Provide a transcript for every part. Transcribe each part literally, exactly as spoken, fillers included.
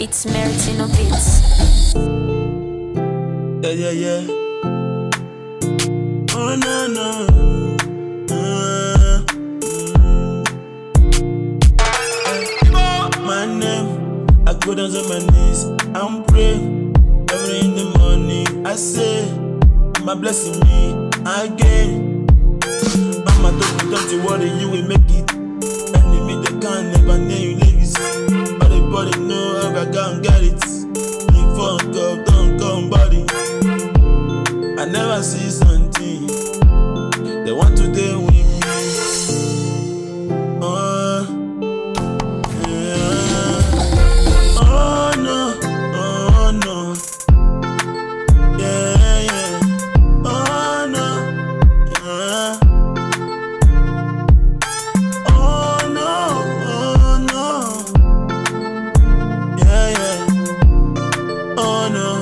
It's Meritino Beats. Yeah, yeah, yeah. Oh, no, no. Uh, mm. My name, I go down on my knees and pray. Every in the morning, I say, my blessing me again. Mama told me, don't you worry, you will make it. Enemy, they can't never name you ladies. But the body know how I can't get it. You fuck up, don't come body. I never see something. They want to deal with me. Oh, yeah. Oh no, oh no. Yeah, yeah. Oh no, yeah. Oh no, oh no. Yeah, yeah. Oh no.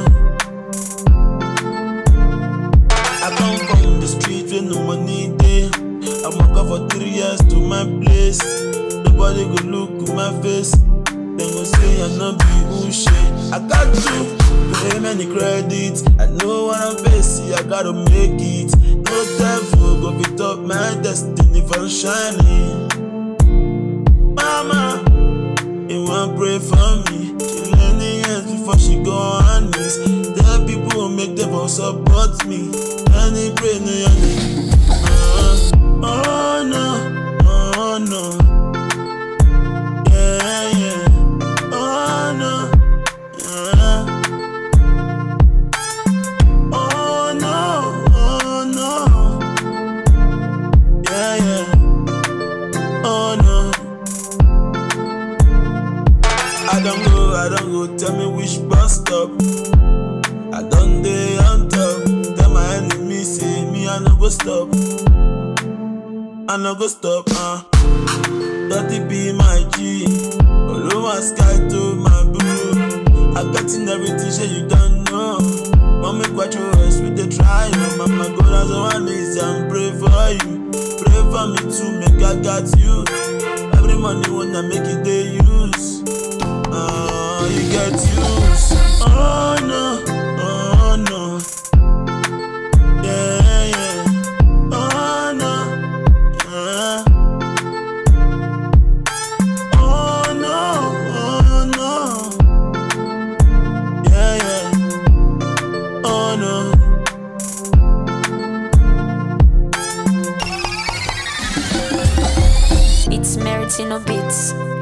I come from the street with no money there. I walk up for three years to my place. Nobody go look at my face. They go say I no be bullshit. I got to pay many credits. I know what I'm facing. I gotta make it. No devil go beat up my destiny for shining. Mama, you want pray for me. She learn the years before she go on knees. There people who make them all support me. And they pray no young. Uh, oh no, oh no. Yeah, yeah. Oh no. Yeah. Oh no, oh no. Yeah, yeah. Oh no. I don't go, I don't go, tell me which bus stop. I done day on top. Tell my enemy, say me, I no go stop. I no go stop, uh. Dirty be my G. All over sky to my boo. I got in everything, shit you don't know. Mama, quite your rest with the try. Mama, go down on one knees and pray for you. Pray for me too, make I got you. Every money when I make it, they use. Uh, you get used. Oh no, oh no. Yeah, yeah. Oh no, yeah. Oh no, oh no. Yeah, yeah. Oh no. It's Meritino Beats.